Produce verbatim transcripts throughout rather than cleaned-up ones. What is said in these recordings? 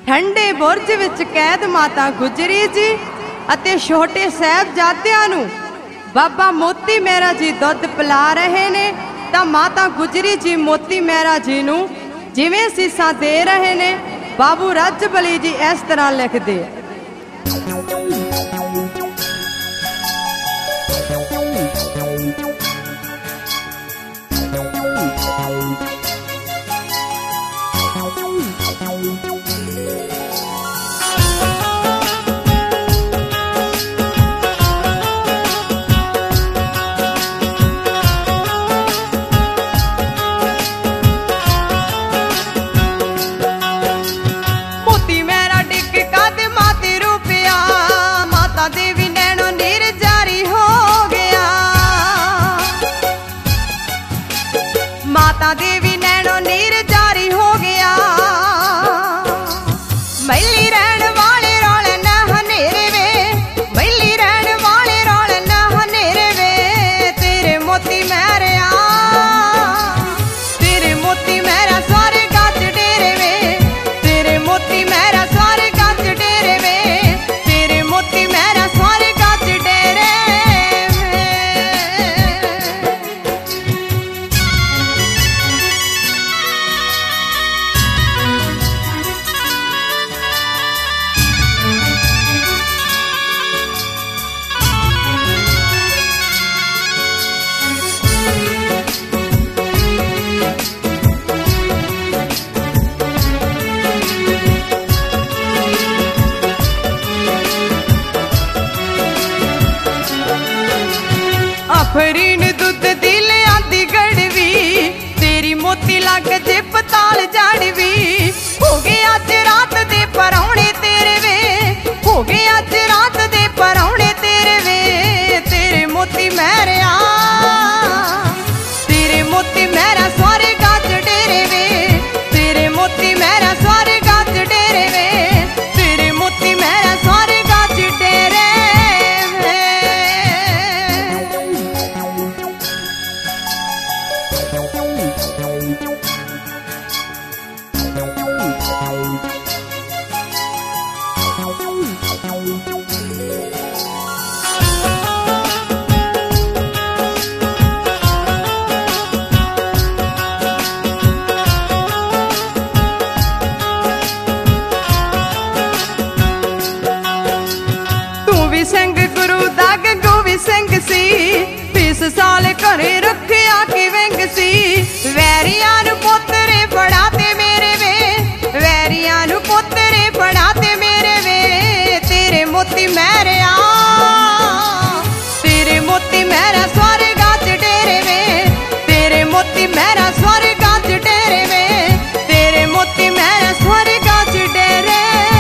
ठंडे बुरज विच कैद माता गुजरी जी अते छोटे साहिबजादियां नूं बाबा मोती मेहरा जी दुध पिला रहे ने तां माता गुजरी जी मोती मेहरा जी नूं जिवें सीसां दे रहे ने। बाबू रजबली जी इस तरह लिखदे माता देवी नैनो नीर जारी हो गया। मैली रहन वाले रोले न हनेरे वे, मैली रहन वाले रोले न हनेरे वे। तेरे मोती मेहरिया, तेरे मोती मेहरा सारे गज डेरे वे, तेरे मोती मेहरा सारे गज डेरे वे, तेरे मोती मेहरा सारे गज डेरे। अफरीन दुध दी लियांदी गड़वी, तेरी मोती लग जे पताल जाड़वी। हो गए अज रात दे परौने तेरे वे, हो गए अज रात दे परौने तेरे वे। तेरे मोती मेहरिया, तेरे मोती मेहरा सारे गज डेरे वे, तेरे मोती मेहरा सारे गज डेरे वे, तेरे मोती मेहरा सारे गज डेरे। सिंह गुरु दा गंगू भी सिंह सी, बीस साल घरे रखिया कि विंग सी। वैरिया नू पोतरे फड़ाते मेरे वे, वैरिया नू पोतरे फड़ाते मेरे वे। तेरे मोती मेहरिया, तेरे मोती मेहरा सारे गज डेरे वे, तेरे मोती मेहरा सारे गज डेरे वे, तेरे मोती मेहरा सारे गज डेरे।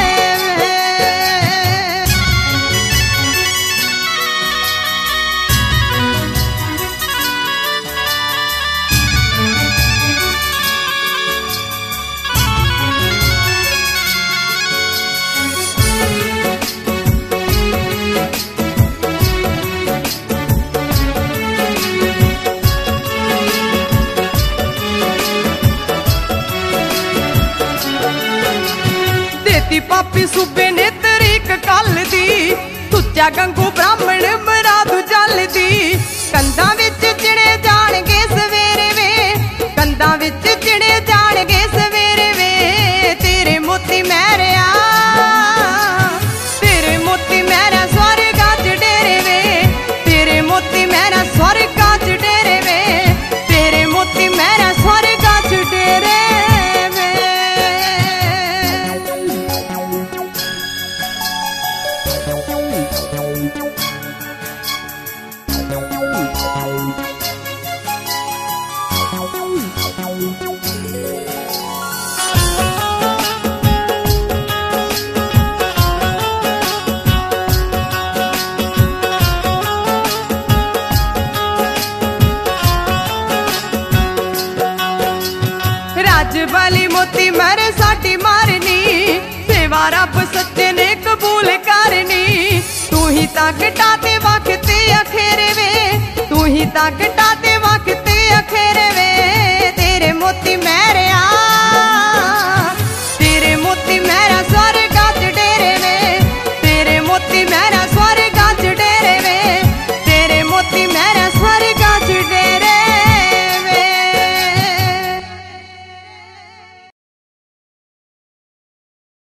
पापी सूबे ने तरीक कल दी, सुच्चा गंगू ब्राह्मण मरादू जल दी। कंधा विच चिड़े जाणगे सवेरे वे, कंधा विच चिड़े जाणगे सवेरे वे। तेरे मोती मेहरिया, तेरे मोती मेहरा सारे गज डेरे वे, तेरे मोती मेहरा सारे गज डेरे वे, तेरे मोती मेहरा सारे गज डेरे। रजबली मोती मेहरे साडी मारनी, सेवा रब सच्चे ने कबूल करनी। तू ही ताकटा ते वक्त अखेरे वे, तू ही ताकटा